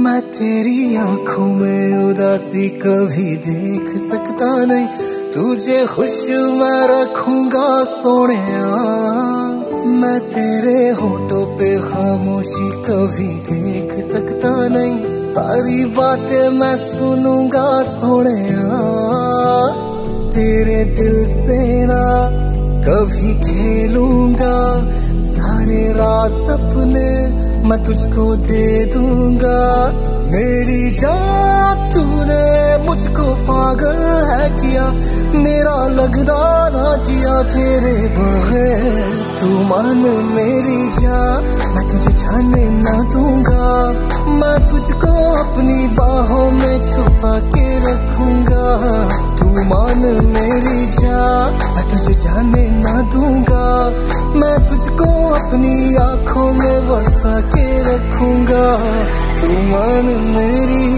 मैं तेरी आंखों में उदासी कभी देख सकता नहीं, तुझे खुश मैं रखूंगा सोनिया। मैं तेरे होठों पे खामोशी कभी देख सकता नहीं, सारी बातें मैं सुनूंगा सोनिया। तेरे दिल से ना कभी खेलूंगा, सारे रात सपने मैं तुझको दे दूंगा। मेरी जान तूने मुझको पागल है किया, मेरा लगदा ना जिया तेरे बगैर। तू मान मेरी जान, मैं तुझे जाने ना दूंगा, मैं तुझको अपनी बाहों में छुपा के रखूंगा। तू मान मेरी जान, मैं तुझे जाने ना दूंगा, मैं तुझको अपनी आंखों में बसा के रखूंगा। तू मान मेरी